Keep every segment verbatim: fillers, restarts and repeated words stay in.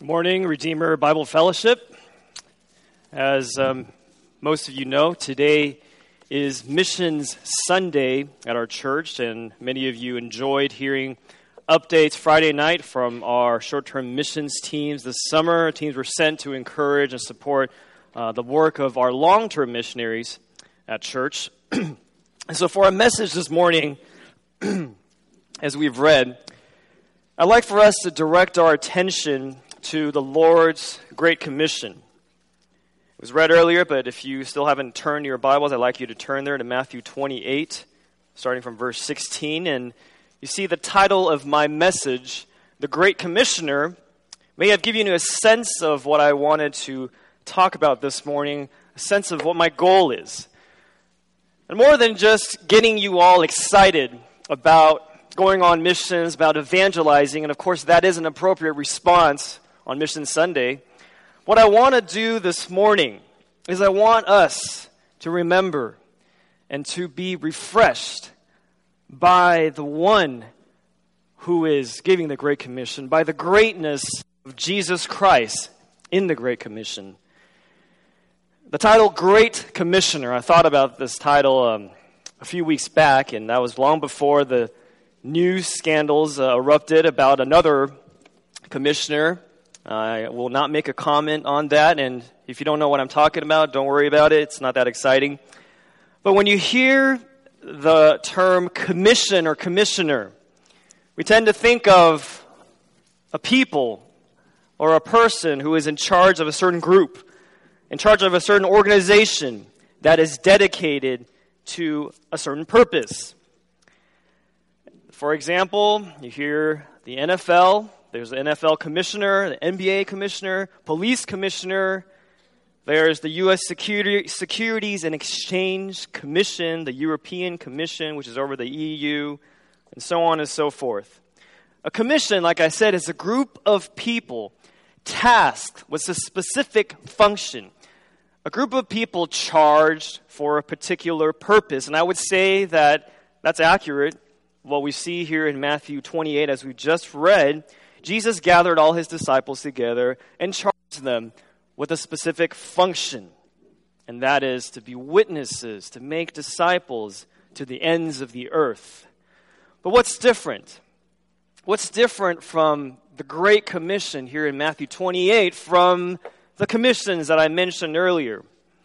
Morning, Redeemer Bible Fellowship. As um, most of you know, today is Missions Sunday at our church, and many of you enjoyed hearing updates Friday night from our short-term missions teams this summer. Teams were sent to encourage and support uh, the work of our long-term missionaries at church. And so for our message this morning, as we've read, I'd like for us to direct our attention to the Lord's Great Commission. It was read earlier, but if you still haven't turned your Bibles, I'd like you to turn there to Matthew twenty-eight, starting from verse sixteen. And you see the title of my message, The Great Commissioner, may have given you a sense of what I wanted to talk about this morning, a sense of what my goal is. And more than just getting you all excited about going on missions, about evangelizing, and of course that is an appropriate response on Mission Sunday, what I want to do this morning is I want us to remember and to be refreshed by the one who is giving the Great Commission, by the greatness of Jesus Christ in the Great Commission. The title Great Commissioner, I thought about this title um, a few weeks back, and that was long before the news scandals uh, erupted about another commissioner. I will not make a comment on that, and if you don't know what I'm talking about, don't worry about it. It's not that exciting. But when you hear the term commission or commissioner, we tend to think of a people or a person who is in charge of a certain group, in charge of a certain organization that is dedicated to a certain purpose. For example, you hear the N F L. There's the N F L commissioner, the N B A commissioner, police commissioner. There's the U S Security, Securities and Exchange Commission, the European Commission, which is over the E U, and so on and so forth. A commission, like I said, is a group of people tasked with a specific function. A group of people charged for a particular purpose. And I would say that that's accurate. What we see here in Matthew twenty-eight, as we just read, Jesus gathered all his disciples together and charged them with a specific function, and that is to be witnesses, to make disciples to the ends of the earth. But what's different? What's different from the Great Commission here in Matthew twenty-eight from the commissions that I mentioned earlier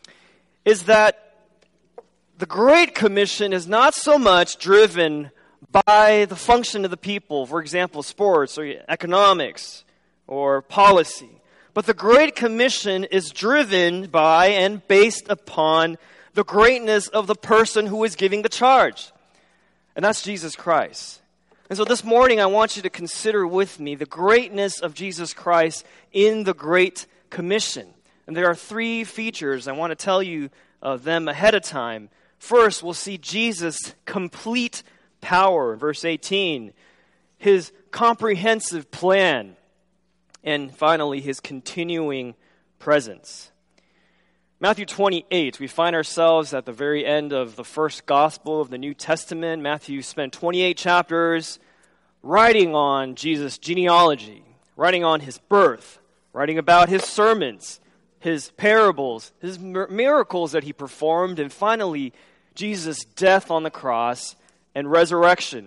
is that the Great Commission is not so much driven by the function of the people, for example, sports or economics or policy. But the Great Commission is driven by and based upon the greatness of the person who is giving the charge. And that's Jesus Christ. And so this morning I want you to consider with me the greatness of Jesus Christ in the Great Commission. And there are three features. I want to tell you of them ahead of time. First, we'll see Jesus' complete power, verse eighteen, his comprehensive plan, and finally, his continuing presence. Matthew twenty-eight, we find ourselves at the very end of the first gospel of the New Testament. Matthew spent twenty-eight chapters writing on Jesus' genealogy, writing on his birth, writing about his sermons, his parables, his miracles that he performed, and finally, Jesus' death on the cross and resurrection,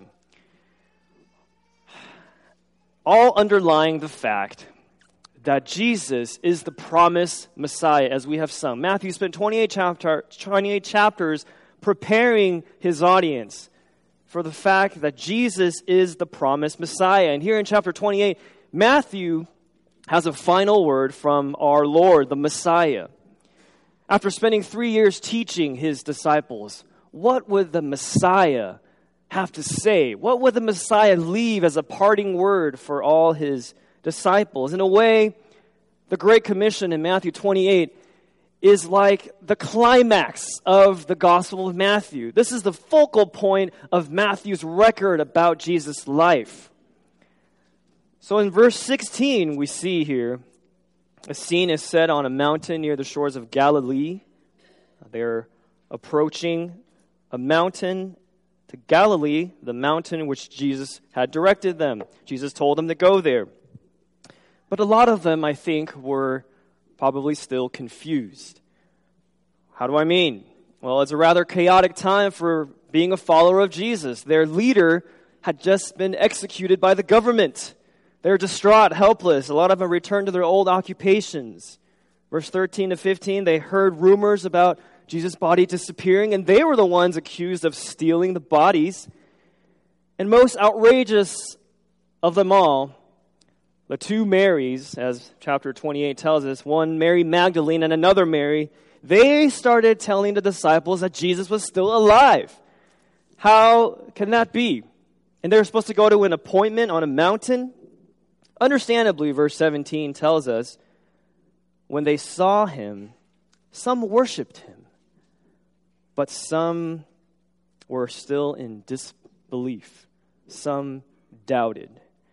all underlying the fact that Jesus is the promised Messiah, as we have sung. Matthew spent twenty-eight, chapter, twenty-eight chapters preparing his audience for the fact that Jesus is the promised Messiah. And here in chapter twenty-eight, Matthew has a final word from our Lord, the Messiah. After spending three years teaching his disciples, what would the Messiah have to say? What would the Messiah leave as a parting word for all his disciples? In a way, the Great Commission in Matthew twenty-eight is like the climax of the Gospel of Matthew. This is the focal point of Matthew's record about Jesus' life. So in verse sixteen, we see here, a scene is set on a mountain near the shores of Galilee. They're approaching a mountain to Galilee, the mountain which Jesus had directed them. Jesus told them to go there. But a lot of them, I think, were probably still confused. How do I mean? Well, it's a rather chaotic time for being a follower of Jesus. Their leader had just been executed by the government. They're distraught, helpless. A lot of them returned to their old occupations. Verse thirteen to fifteen, they heard rumors about Jesus' body disappearing, and they were the ones accused of stealing the bodies. And most outrageous of them all, the two Marys, as chapter twenty-eight tells us, one Mary Magdalene and another Mary, they started telling the disciples that Jesus was still alive. How can that be? And they were supposed to go to an appointment on a mountain. Understandably, verse seventeen tells us, when they saw him, some worshipped him, but some were still in disbelief. Some doubted.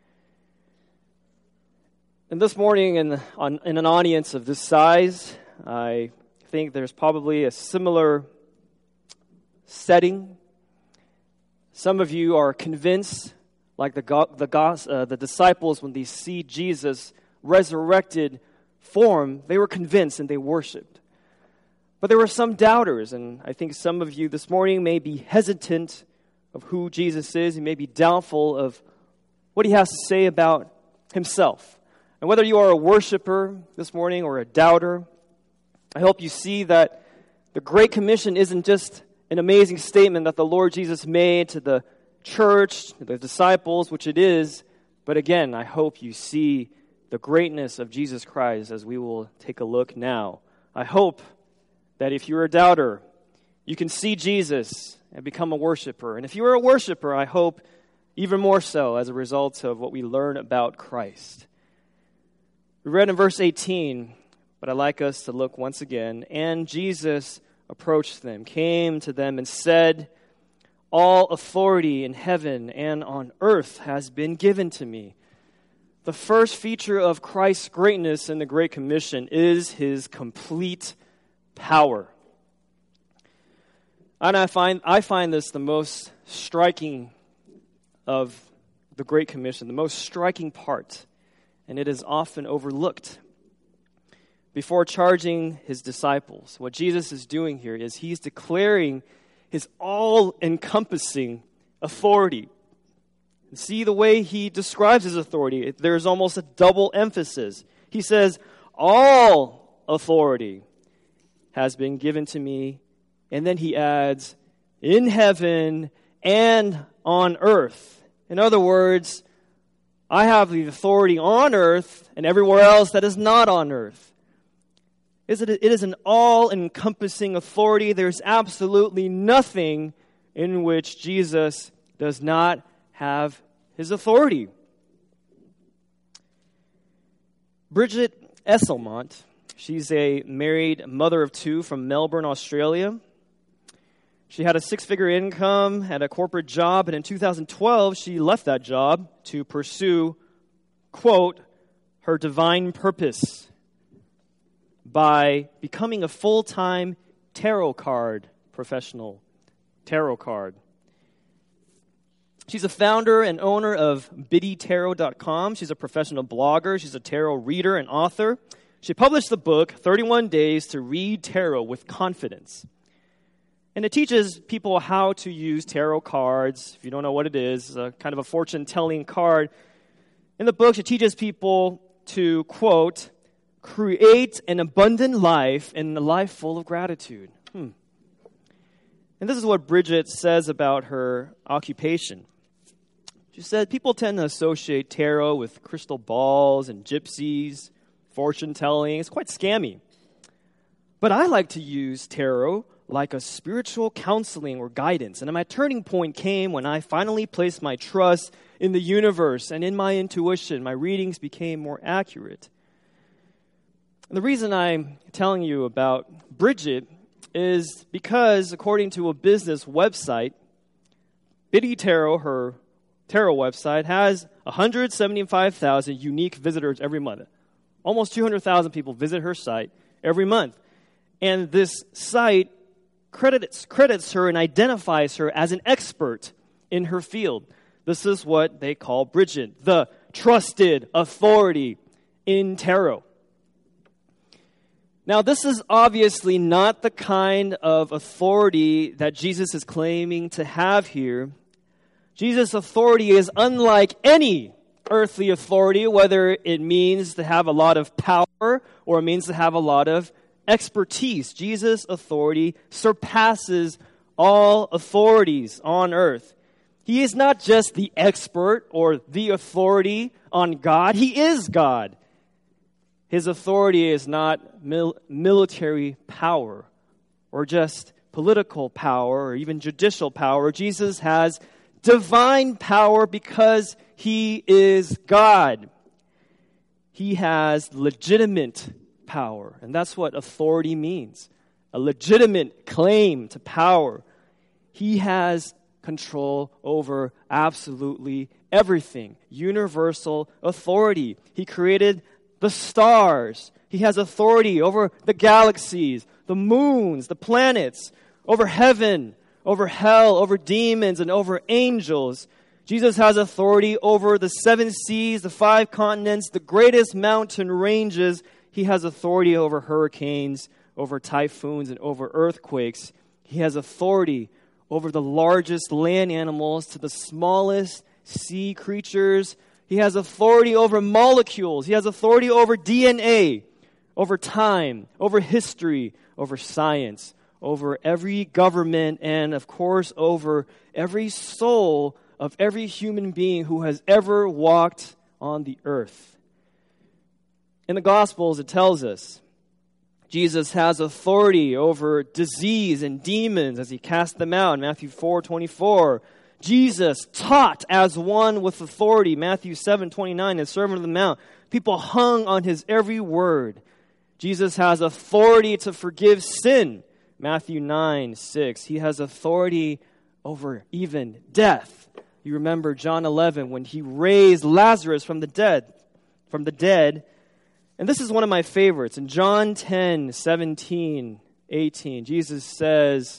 And this morning, in, on, in an audience of this size, I think there's probably a similar setting. Some of you are convinced, like the the, uh, the disciples, when they see Jesus resurrected form, they were convinced and they worshiped. But there were some doubters, and I think some of you this morning may be hesitant of who Jesus is. You may be doubtful of what he has to say about himself. And whether you are a worshiper this morning or a doubter, I hope you see that the Great Commission isn't just an amazing statement that the Lord Jesus made to the church, to the disciples, which it is, but again, I hope you see the greatness of Jesus Christ as we will take a look now. I hope that if you're a doubter, you can see Jesus and become a worshiper. And if you are a worshiper, I hope even more so as a result of what we learn about Christ. We read in verse eighteen, but I'd like us to look once again. And Jesus approached them, came to them, and said, "All authority in heaven and on earth has been given to me." The first feature of Christ's greatness in the Great Commission is his complete power. And I find I find this the most striking of the Great Commission, the most striking part, and it is often overlooked. Before charging his disciples, what Jesus is doing here is he's declaring his all-encompassing authority. See the way he describes his authority. There's almost a double emphasis. He says, "All authority has been given to me." And then he adds, "in heaven and on earth." In other words, I have the authority on earth and everywhere else that is not on earth. It is an all-encompassing authority. There's absolutely nothing in which Jesus does not have his authority. Bridget Esselmont, she's a married mother of two from Melbourne, Australia. She had a six-figure income, had a corporate job, and in two thousand twelve, she left that job to pursue, quote, her divine purpose by becoming a full-time tarot card professional. Tarot card. She's a founder and owner of biddy tarot dot com. She's a professional blogger. She's a tarot reader and author. She published the book, thirty-one days to Read Tarot with Confidence. And it teaches people how to use tarot cards. If you don't know what it is, it's a kind of a fortune-telling card. In the book, she teaches people to, quote, create an abundant life and a life full of gratitude. Hmm. And this is what Bridget says about her occupation. She said, people tend to associate tarot with crystal balls and gypsies, fortune-telling. It's quite scammy. But I like to use tarot like a spiritual counseling or guidance. And my turning point came when I finally placed my trust in the universe and in my intuition. My readings became more accurate. And the reason I'm telling you about Bridget is because, according to a business website, Biddy Tarot, her tarot website, has one hundred seventy-five thousand unique visitors every month. Almost two hundred thousand people visit her site every month. And this site credits, credits her and identifies her as an expert in her field. This is what they call Bridget, the trusted authority in terro. Now, this is obviously not the kind of authority that Jesus is claiming to have here. Jesus' authority is unlike any earthly authority, whether it means to have a lot of power or it means to have a lot of expertise. Jesus' authority surpasses all authorities on earth. He is not just the expert or the authority on God. He is God. His authority is not mil- military power or just political power or even judicial power. Jesus has divine power because he is God. He has legitimate power, and that's what authority means. A legitimate claim to power. He has control over absolutely everything. Universal authority. He created the stars. He has authority over the galaxies, the moons, the planets, over heaven, over hell, over demons, and over angels. Jesus has authority over the seven seas, the five continents, the greatest mountain ranges. He has authority over hurricanes, over typhoons, and over earthquakes. He has authority over the largest land animals to the smallest sea creatures. He has authority over molecules. He has authority over D N A, over time, over history, over science, over every government, and of course over every soul of every human being who has ever walked on the earth. In the Gospels, it tells us Jesus has authority over disease and demons as he cast them out in Matthew four twenty-four. Jesus taught as one with authority, Matthew seven twenty-nine, the Sermon on the Mount. People hung on his every word. Jesus has authority to forgive sin, Matthew nine six. He has authority over even death. You remember John eleven when he raised Lazarus from the dead, from the dead. And this is one of my favorites. In John ten seventeen, eighteen, Jesus says,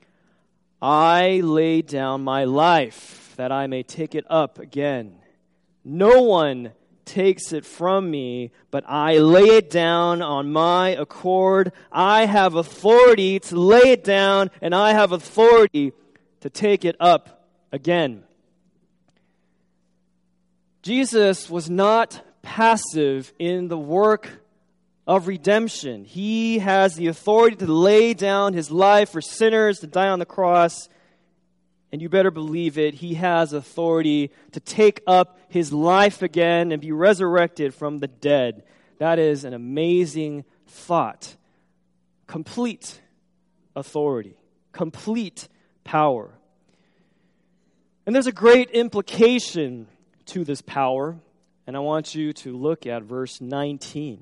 I lay down my life that I may take it up again. No one takes it from me, but I lay it down on my accord. I have authority to lay it down, and I have authority to take it up again. Jesus was not passive in the work of redemption. He has the authority to lay down his life for sinners, to die on the cross. And you better believe it, he has authority to take up his life again and be resurrected from the dead. That is an amazing thought. Complete authority. Complete power. And there's a great implication to this power. And I want you to look at verse nineteen.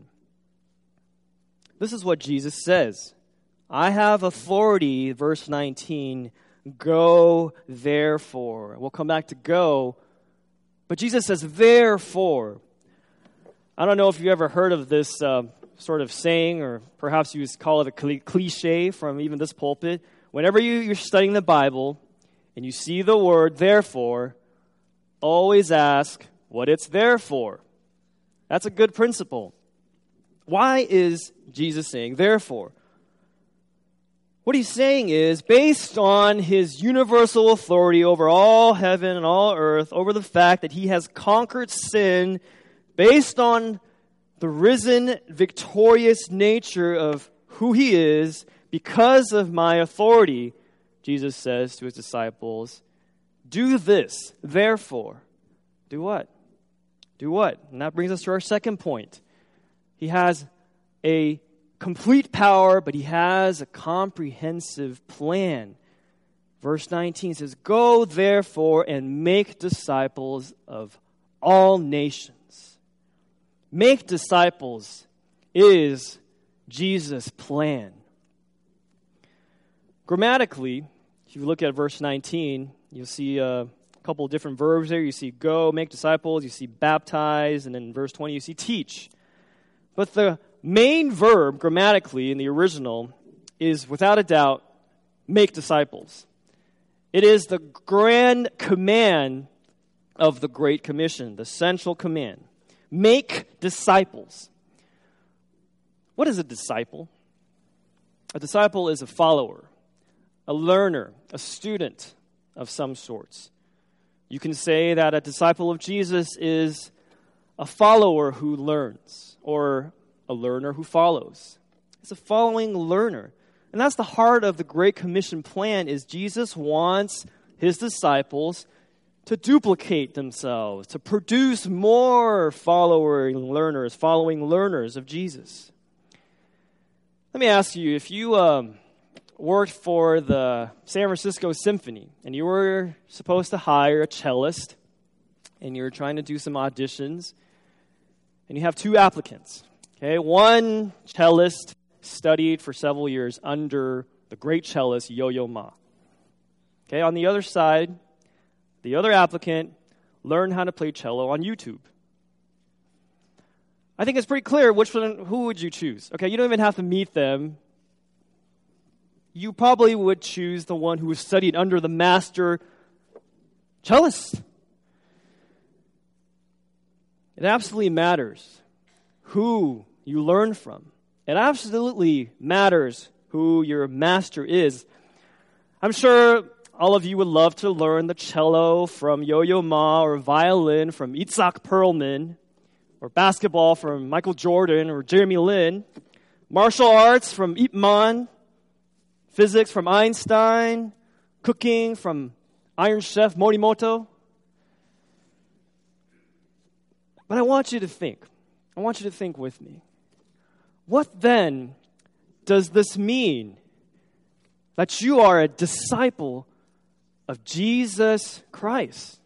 This is what Jesus says. I have authority, verse nineteen, go therefore. We'll come back to go, but Jesus says therefore. I don't know if you ever heard of this uh, sort of saying, or perhaps you call it a cliche from even this pulpit. Whenever you, you're studying the Bible and you see the word therefore, always ask what it's there for. That's a good principle. Why is Jesus saying therefore? What he's saying is, based on his universal authority over all heaven and all earth, over the fact that he has conquered sin, based on the risen, victorious nature of who he is, because of my authority, Jesus says to his disciples, do this, therefore. Do what? Do what? And that brings us to our second point. He has a complete power, but he has a comprehensive plan. Verse nineteen says, go therefore and make disciples of all nations. Make disciples is Jesus' plan. Grammatically, if you look at verse nineteen, you'll see a couple of different verbs there. You see go, make disciples, you see baptize, and then in verse twenty you see teach. But the main verb grammatically in the original is without a doubt make disciples. It is the grand command of the Great Commission, the central command. Make disciples. What is a disciple? A disciple is a follower, a learner, a student of some sorts. You can say that a disciple of Jesus is a follower who learns, or a learner who follows. It's a following learner. And that's the heart of the Great Commission plan, is Jesus wants his disciples to duplicate themselves, to produce more following learners, following learners of Jesus. Let me ask you, if you um, worked for the San Francisco Symphony and you were supposed to hire a cellist and you're trying to do some auditions and you have two applicants, okay? One cellist studied for several years under the great cellist Yo-Yo Ma. Okay, on the other side, the other applicant learned how to play cello on YouTube. I think it's pretty clear which one, who would you choose? Okay, you don't even have to meet them. You probably would choose the one who was studied under the master cellist. It absolutely matters who you learn from. It absolutely matters who your master is. I'm sure all of you would love to learn the cello from Yo-Yo Ma, or violin from Itzhak Perlman, or basketball from Michael Jordan or Jeremy Lin, martial arts from Ip Man, physics from Einstein, cooking from Iron Chef Morimoto. But I want you to think. I want you to think with me. What then does this mean that you are a disciple of Jesus Christ?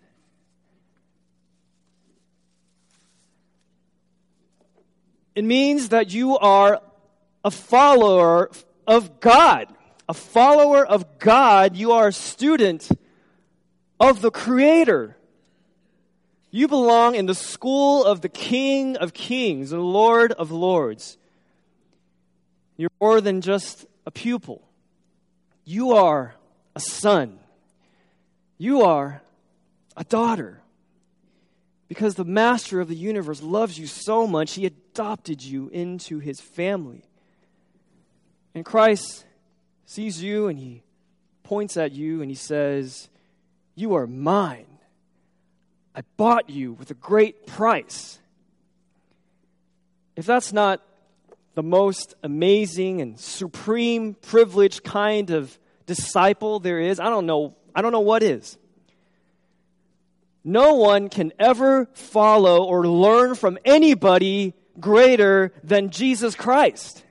It means that you are a follower of God. A follower of God. You are a student of the Creator. You belong in the school of the King of Kings, the Lord of Lords. You're more than just a pupil. You are a son. You are a daughter. Because the master of the universe loves you so much, he adopted you into his family. And Christ sees you and he points at you and he says, "You are mine. I bought you with a great price." If that's not the most amazing and supreme privileged kind of disciple there is, I don't know, I don't know what is. No one can ever follow or learn from anybody greater than Jesus Christ.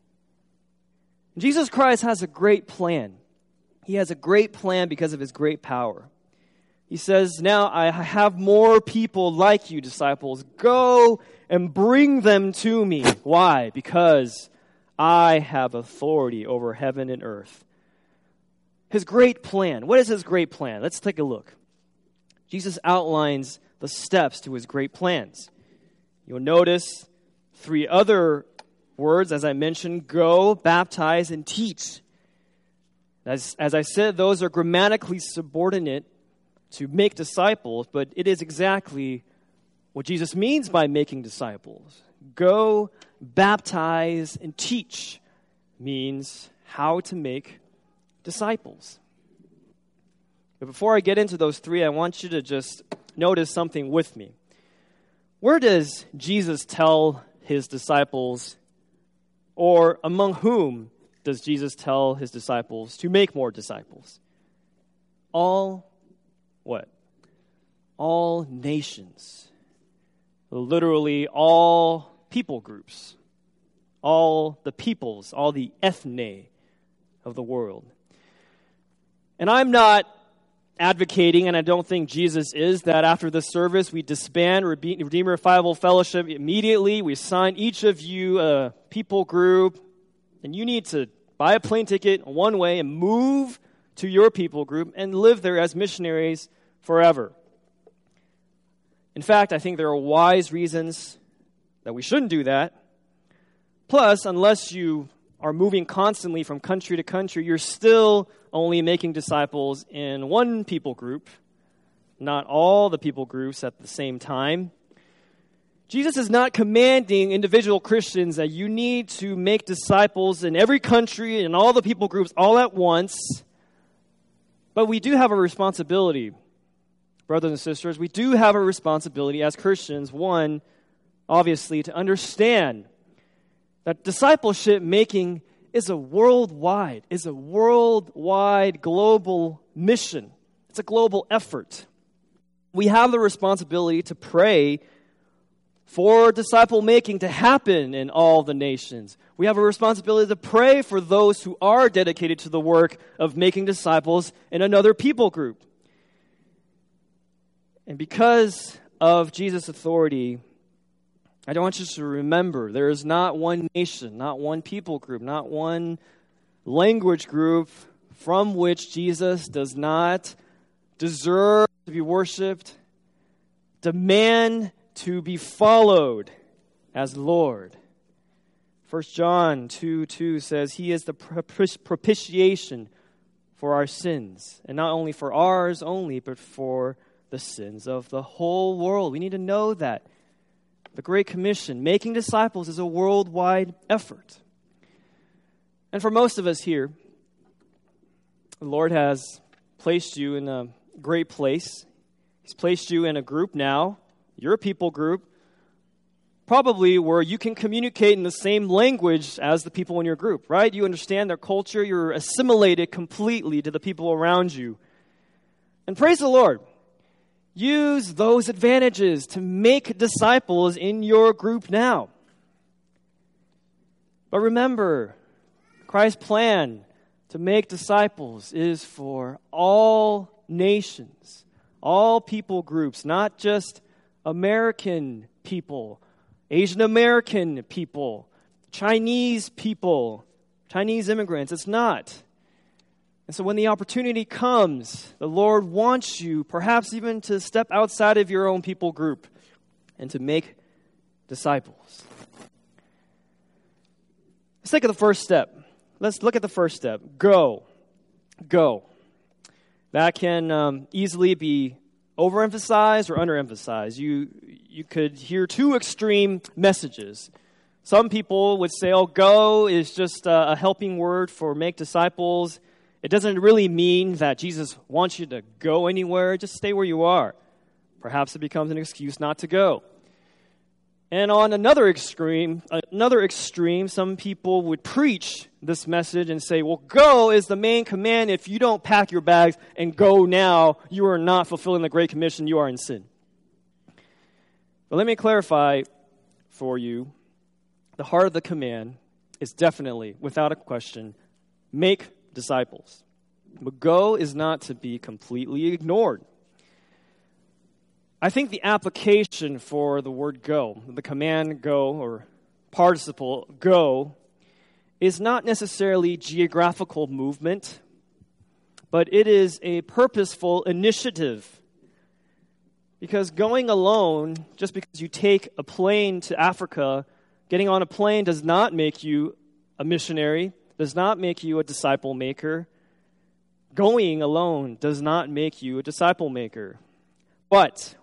Jesus Christ has a great plan. He has a great plan because of his great power. He says, "Now I have more people like you, disciples. Go and bring them to me." Why? Because I have authority over heaven and earth. His great plan. What is his great plan? Let's take a look. Jesus outlines the steps to his great plans. You'll notice three other words, as I mentioned: go, baptize, and teach. As, as I said, those are grammatically subordinate to make disciples, but it is exactly what Jesus means by making disciples. Go, baptize, and teach means how to make disciples. But before I get into those three, I want you to just notice something with me. Where does Jesus tell his disciples, or among whom does Jesus tell his disciples to make more disciples? All what? All nations. Literally all people groups. All the peoples, all the ethne of the world. And I'm not advocating, and I don't think Jesus is, that after the service we disband Redeemer Revival Fellowship immediately. We assign each of you a people group, and you need to buy a plane ticket one way and move to your people group and live there as missionaries forever. In fact, I think there are wise reasons that we shouldn't do that. Plus, unless you are moving constantly from country to country, you're still only making disciples in one people group, not all the people groups at the same time. Jesus is not commanding individual Christians that you need to make disciples in every country and all the people groups all at once. But we do have a responsibility, brothers and sisters. We do have a responsibility as Christians, one, obviously, to understand that discipleship making is a worldwide, is a worldwide global mission. It's a global effort. We have the responsibility to pray for disciple making to happen in all the nations. We have a responsibility to pray for those who are dedicated to the work of making disciples in another people group. And because of Jesus' authority, I want you to remember there is not one nation, not one people group, not one language group from which Jesus does not deserve to be worshiped, demand to be followed as Lord. First John two two says, He is the propitiation for our sins, and not only for ours only, but for the sins of the whole world. We need to know that. The Great Commission, making disciples, is a worldwide effort. And for most of us here, the Lord has placed you in a great place. He's placed you in a group now, your people group, probably where you can communicate in the same language as the people in your group, right? You understand their culture. You're assimilated completely to the people around you. And praise the Lord. Use those advantages to make disciples in your group now. But remember, Christ's plan to make disciples is for all nations, all people groups, not just American people, Asian American people, Chinese people, Chinese immigrants. It's not. And so when the opportunity comes, the Lord wants you perhaps even to step outside of your own people group and to make disciples. Let's take the first step. Let's look at the first step. Go. Go. That can um, easily be overemphasized or underemphasized. You, you could hear two extreme messages. Some people would say, oh, go is just a, a helping word for make disciples. It doesn't really mean that Jesus wants you to go anywhere. Just stay where you are. Perhaps it becomes an excuse not to go. And on another extreme, another extreme, some people would preach this message and say, well, go is the main command. If you don't pack your bags and go now, you are not fulfilling the Great Commission. You are in sin. But let me clarify for you, the heart of the command is definitely, without a question, make disciples. But go is not to be completely ignored. I think the application for the word go, the command go or participle go, is not necessarily geographical movement, but it is a purposeful initiative. Because going alone, just because you take a plane to Africa, getting on a plane does not make you a missionary, does not make you a disciple maker. Going alone does not make you a disciple maker. But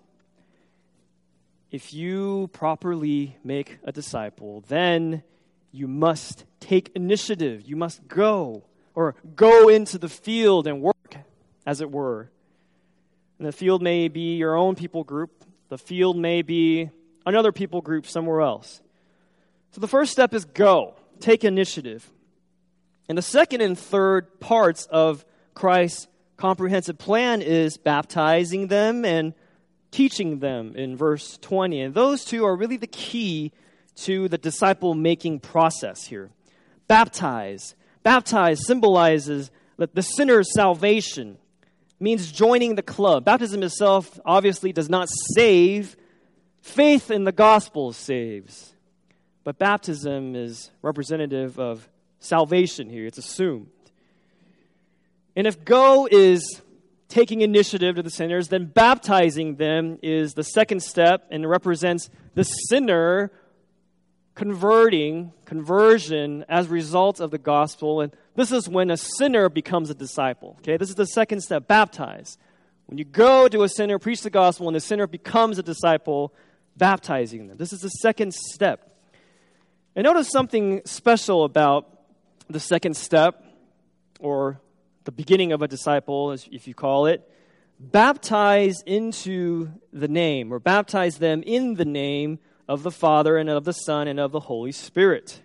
if you properly make a disciple, then you must take initiative. You must go, or go into the field and work, as it were. And the field may be your own people group. The field may be another people group somewhere else. So the first step is go. Take initiative. And the second and third parts of Christ's comprehensive plan is baptizing them and teaching them in verse twenty. And those two are really the key to the disciple-making process here. Baptize. Baptize symbolizes that the sinner's salvation, means joining the club. Baptism itself obviously does not save. Faith in the gospel saves. But baptism is representative of salvation here. It's assumed. And if go is taking initiative to the sinners, then baptizing them is the second step and represents the sinner converting, conversion as a result of the gospel. And this is when a sinner becomes a disciple. Okay, this is the second step, baptize. When you go to a sinner, preach the gospel, and the sinner becomes a disciple, baptizing them. This is the second step. And notice something special about the second step, or the beginning of a disciple, as if you call it. Baptize into the name, or baptize them in the name of the Father and of the Son and of the Holy Spirit.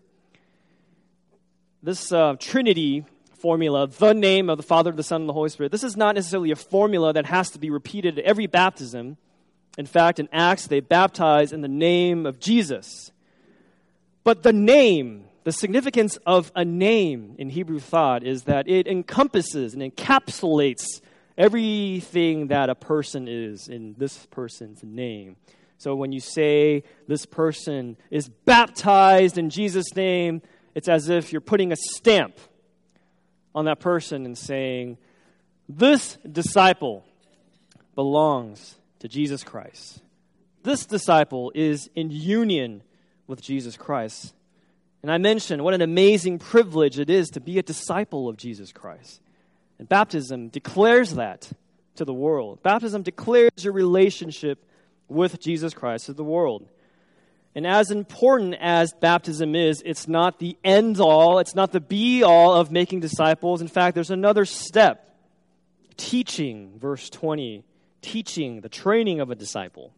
This uh, Trinity formula, the name of the Father, the Son, and the Holy Spirit, this is not necessarily a formula that has to be repeated at every baptism. In fact, in Acts, they baptize in the name of Jesus. But the name, the significance of a name in Hebrew thought is that it encompasses and encapsulates everything that a person is in this person's name. So when you say this person is baptized in Jesus' name, it's as if you're putting a stamp on that person and saying, this disciple belongs to Jesus Christ. This disciple is in union with Jesus Christ. And I mentioned what an amazing privilege it is to be a disciple of Jesus Christ. And baptism declares that to the world. Baptism declares your relationship with Jesus Christ to the world. And as important as baptism is, it's not the end-all, it's not the be-all of making disciples. In fact, there's another step. Teaching, verse twenty. Teaching, the training of a disciple.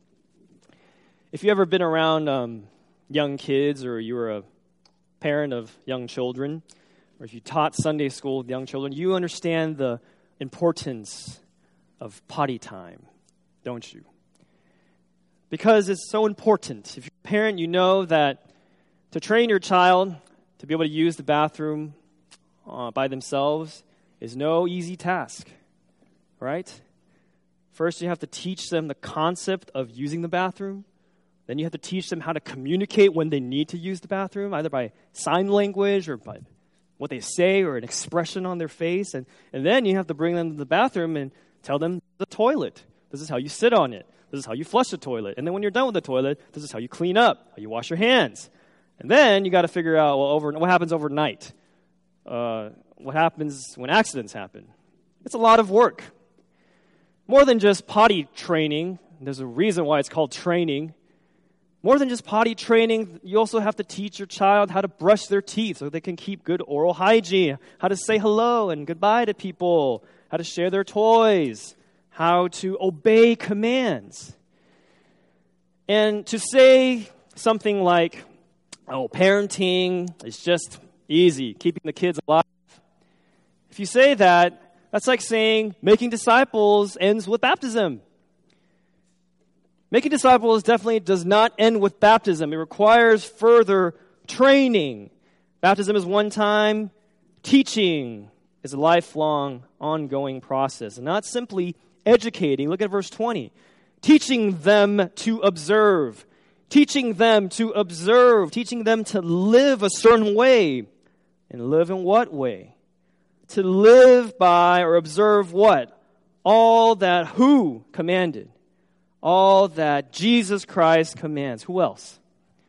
If you've ever been around um, young kids, or you were a parent of young children, or if you taught Sunday school with young children, you understand the importance of potty time, don't you? Because it's so important. If you're a parent, you know that to train your child to be able to use the bathroom uh, by themselves is no easy task, right? First, you have to teach them the concept of using the bathroom. Then you have to teach them how to communicate when they need to use the bathroom, either by sign language or by what they say or an expression on their face. And, and then you have to bring them to the bathroom and tell them the toilet. This is how you sit on it. This is how you flush the toilet. And then when you're done with the toilet, this is how you clean up, how you wash your hands. And then you got to figure out, well, over what happens overnight? Uh, what happens when accidents happen? It's a lot of work. More than just potty training, there's a reason why it's called training. More than just potty training, you also have to teach your child how to brush their teeth so they can keep good oral hygiene, how to say hello and goodbye to people, how to share their toys, how to obey commands. And to say something like, oh, parenting is just easy, keeping the kids alive. If you say that, that's like saying making disciples ends with baptism. Making disciples definitely does not end with baptism. It requires further training. Baptism is one time. Teaching is a lifelong, ongoing process. And not simply educating. Look at verse twenty. Teaching them to observe. Teaching them to observe. Teaching them to live a certain way. And live in what way? To live by or observe what? All that who commanded? All that Jesus Christ commands. Who else?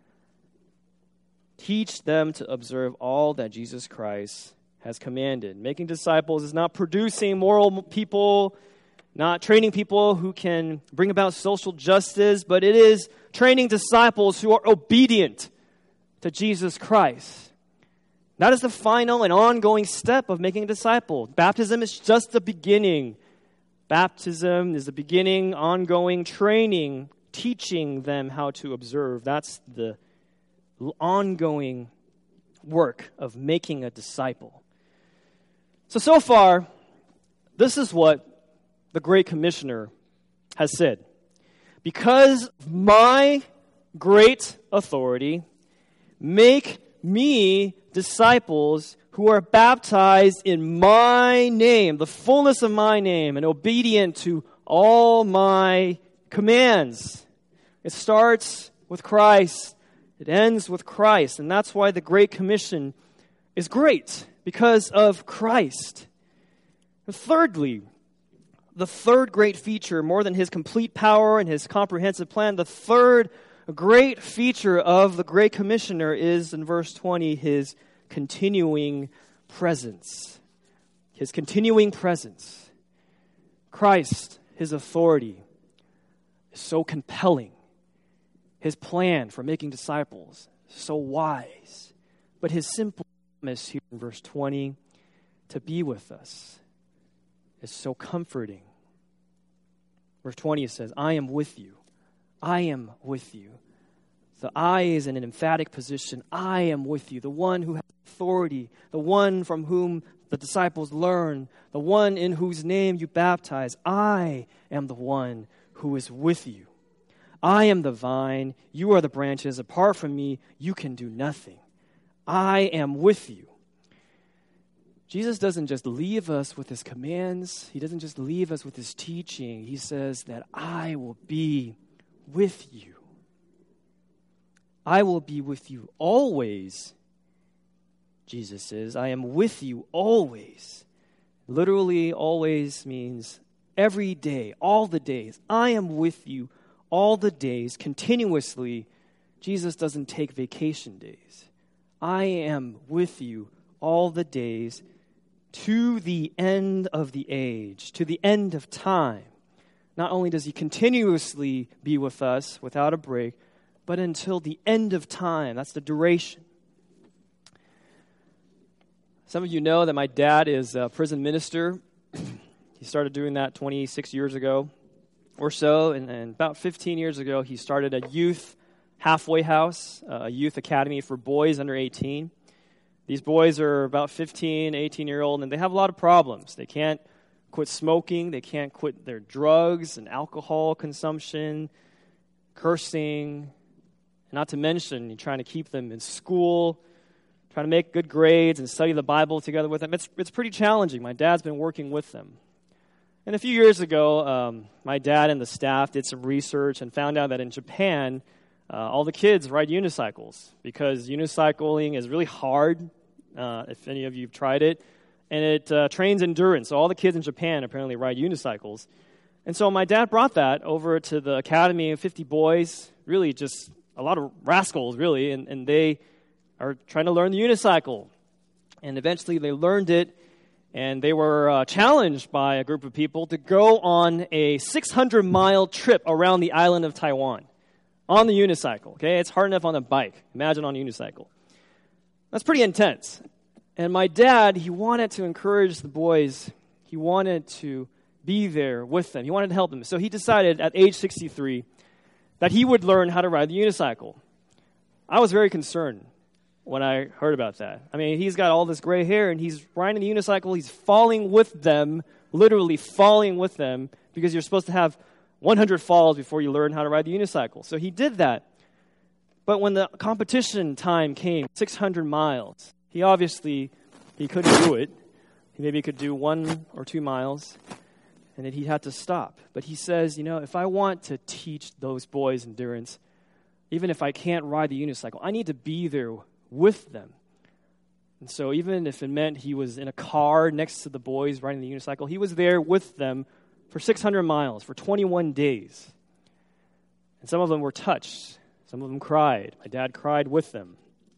Teach them to observe all that Jesus Christ has commanded. Making disciples is not producing moral people, not training people who can bring about social justice, but it is training disciples who are obedient to Jesus Christ. That is the final and ongoing step of making a disciple. Baptism is just the beginning. Baptism is the beginning, ongoing training, teaching them how to observe. That's the ongoing work of making a disciple. So, so far, this is what the Great Commissioner has said. Because of my great authority, make me disciples who are baptized in my name, the fullness of my name, and obedient to all my commands. It starts with Christ. It ends with Christ. And that's why the Great Commission is great, because of Christ. And thirdly, the third great feature, more than his complete power and his comprehensive plan, the third great feature of the Great Commissioner is, in verse twenty, his continuing presence. His continuing presence. Christ, his authority, is so compelling. His plan for making disciples, so wise. But his simple promise here in verse twenty, to be with us, is so comforting. Verse twenty, it says, I am with you. I am with you. The I is in an emphatic position. I am with you. The one who has authority, the one from whom the disciples learn, the one in whose name you baptize. I am the one who is with you. I am the vine. You are the branches. Apart from me, you can do nothing. I am with you. Jesus doesn't just leave us with his commands. He doesn't just leave us with his teaching. He says that I will be with you. I will be with you always, Jesus says. I am with you always. Literally, always means every day, all the days. I am with you all the days, continuously. Jesus doesn't take vacation days. I am with you all the days to the end of the age, to the end of time. Not only does he continuously be with us without a break, but until the end of time. That's the duration. Some of you know that my dad is a prison minister. He started doing that twenty-six years ago or so, and, and about fifteen years ago, he started a youth halfway house, uh, a youth academy for boys under eighteen. These boys are about fifteen, eighteen-year-old, and they have a lot of problems. They can't quit smoking. They can't quit their drugs and alcohol consumption, cursing, not to mention you're trying to keep them in school, trying to make good grades and study the Bible together with them. It's, it's pretty challenging. My dad's been working with them. And a few years ago, um, my dad and the staff did some research and found out that in Japan, uh, all the kids ride unicycles because unicycling is really hard, uh, if any of you have tried it, and it uh, trains endurance. So all the kids in Japan apparently ride unicycles. And so my dad brought that over to the academy of fifty boys, really just a lot of rascals, really, and, and they are trying to learn the unicycle. And eventually they learned it, and they were uh, challenged by a group of people to go on a six hundred mile trip around the island of Taiwan on the unicycle. Okay, it's hard enough on a bike. Imagine on a unicycle. That's pretty intense. And my dad, he wanted to encourage the boys. He wanted to be there with them. He wanted to help them. So he decided at age sixty-three that he would learn how to ride the unicycle. I was very concerned when I heard about that. I mean, he's got all this gray hair, and he's riding the unicycle. He's falling with them, literally falling with them, because you're supposed to have one hundred falls before you learn how to ride the unicycle. So he did that. But when the competition time came, six hundred miles, he obviously, he couldn't do it. He maybe could do one or two miles, and then he had to stop. But he says, you know, if I want to teach those boys endurance, even if I can't ride the unicycle, I need to be there with them. And so even if it meant he was in a car next to the boys riding the unicycle, he was there with them for six hundred miles, for twenty-one days. And some of them were touched. Some of them cried. My dad cried with them.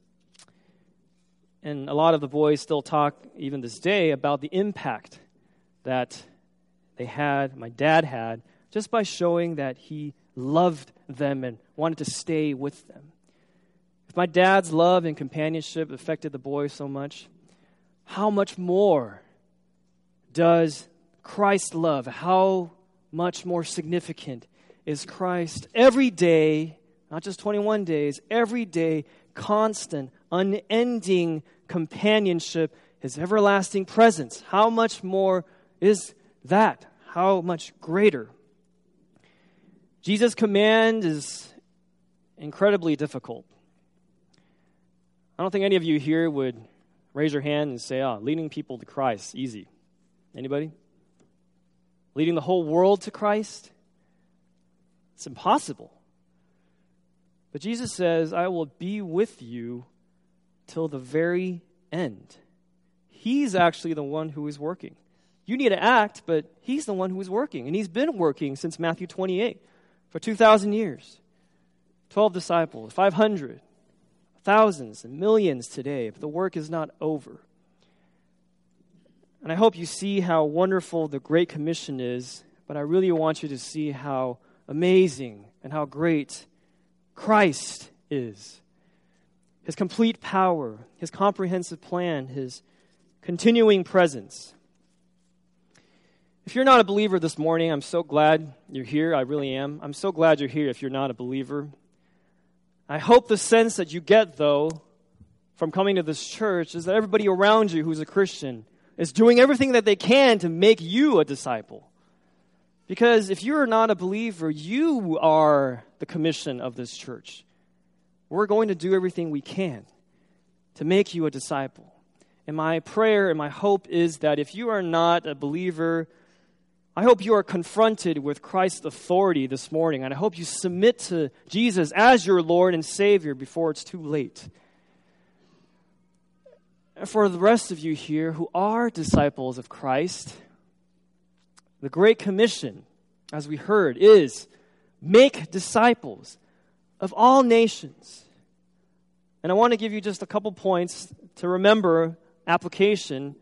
And a lot of the boys still talk, even this day, about the impact that they had, my dad had, just by showing that he loved them and wanted to stay with them. If my dad's love and companionship affected the boys so much, how much more does Christ's love, how much more significant is Christ every day, not just twenty-one days, every day, constant, unending companionship, his everlasting presence. How much more is that? How much greater? Jesus' command is incredibly difficult. I don't think any of you here would raise your hand and say, oh, leading people to Christ, easy. Anybody? Leading the whole world to Christ? It's impossible. But Jesus says, I will be with you till the very end. He's actually the one who is working. You need to act, but he's the one who is working. And he's been working since Matthew twenty-eight for two thousand years. twelve disciples, five hundred, thousands and millions today. But the work is not over. And I hope you see how wonderful the Great Commission is, but I really want you to see how amazing and how great Christ is. His complete power, his comprehensive plan, his continuing presence. If you're not a believer this morning, I'm so glad you're here. I really am. I'm so glad you're here if you're not a believer. I hope the sense that you get, though, from coming to this church is that everybody around you who's a Christian is doing everything that they can to make you a disciple. Because if you're not a believer, you are the commission of this church. We're going to do everything we can to make you a disciple. And my prayer and my hope is that if you are not a believer, I hope you are confronted with Christ's authority this morning, and I hope you submit to Jesus as your Lord and Savior before it's too late. And for the rest of you here who are disciples of Christ, the Great Commission, as we heard, is make disciples of all nations. And I want to give you just a couple points to remember application.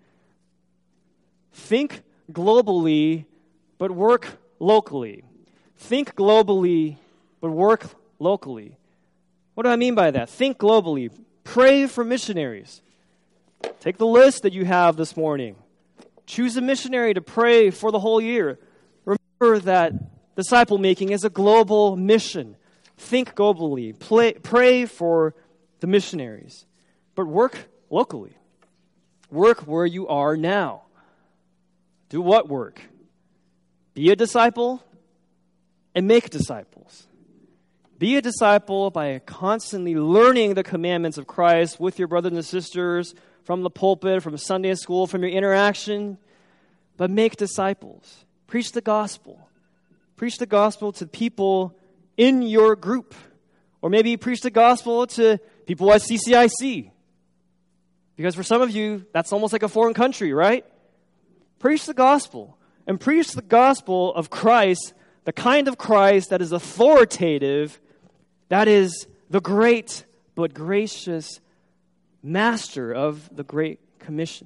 Think globally, but work locally. Think globally, but work locally. What do I mean by that? Think globally. Pray for missionaries. Take the list that you have this morning. Choose a missionary to pray for the whole year. Remember that disciple making is a global mission. Think globally. Play, pray for the missionaries. But work locally. Work where you are now. Do what work? Be a disciple and make disciples. Be a disciple by constantly learning the commandments of Christ with your brothers and sisters, from the pulpit, from Sunday school, from your interaction. But make disciples. Preach the gospel. Preach the gospel to people in your group. Or maybe preach the gospel to people at C C I C. Because for some of you, that's almost like a foreign country, right? Preach the gospel. And preach the gospel of Christ, the kind of Christ that is authoritative, that is the great but gracious master of the Great Commission.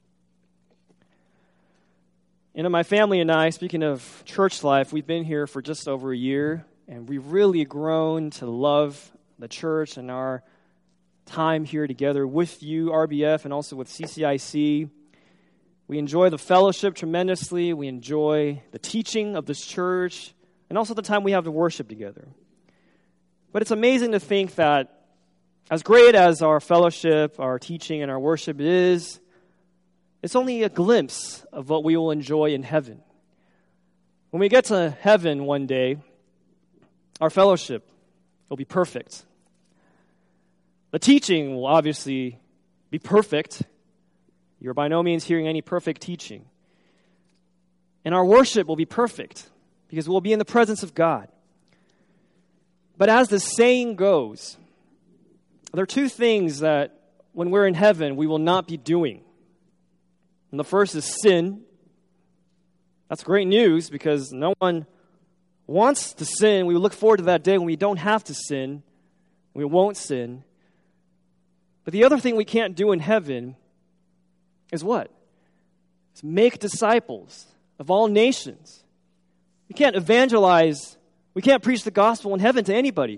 You know, my family and I, speaking of church life, we've been here for just over a year, and we've really grown to love the church and our time here together with you, R B F, and also with C C I C. We enjoy the fellowship tremendously. We enjoy the teaching of this church, and also the time we have to worship together. But it's amazing to think that as great as our fellowship, our teaching, and our worship is, it's only a glimpse of what we will enjoy in heaven. When we get to heaven one day, our fellowship will be perfect. The teaching will obviously be perfect. You're by no means hearing any perfect teaching. And our worship will be perfect because we'll be in the presence of God. But as the saying goes, there are two things that when we're in heaven we will not be doing. And the first is sin. That's great news because no one wants to sin. We look forward to that day when we don't have to sin. We won't sin. But the other thing we can't do in heaven is what? It's make disciples of all nations. We can't evangelize. We can't preach the gospel in heaven to anybody.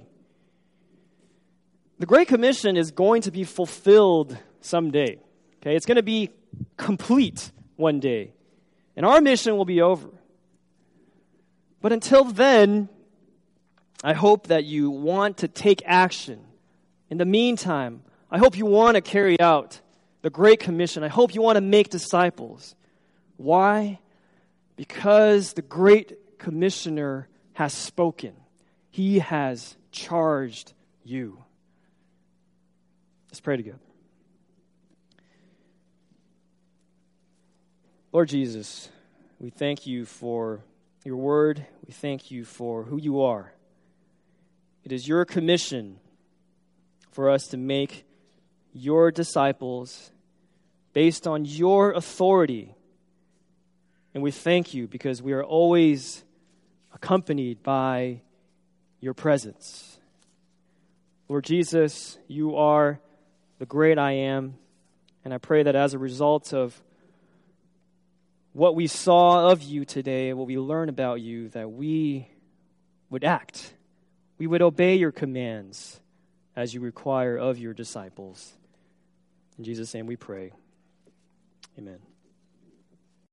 The Great Commission is going to be fulfilled someday. Okay, it's going to be complete one day. And our mission will be over. But until then, I hope that you want to take action. In the meantime, I hope you want to carry out the Great Commission. I hope you want to make disciples. Why? Because the Great Commissioner has spoken. He has charged you. Let's pray together. Lord Jesus, we thank you for your word. We thank you for who you are. It is your commission for us to make your disciples based on your authority. And we thank you because we are always accompanied by your presence. Lord Jesus, you are the great I am, and I pray that as a result of what we saw of you today, what we learn about you, that we would act we would obey your commands as you require of your disciples. In Jesus' name we pray. Amen.